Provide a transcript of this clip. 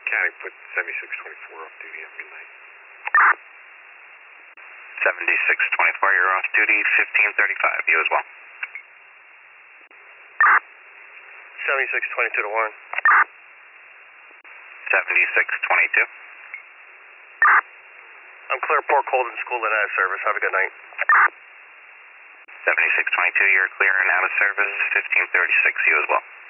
County put 7624 off duty at midnight. 7624, you're off duty, 1535, you as well. 7622 to Warren. 7622. I'm clear Port Colden School and out of service. Have a good night. 7622, you're clear and out of service, 1536, you as well.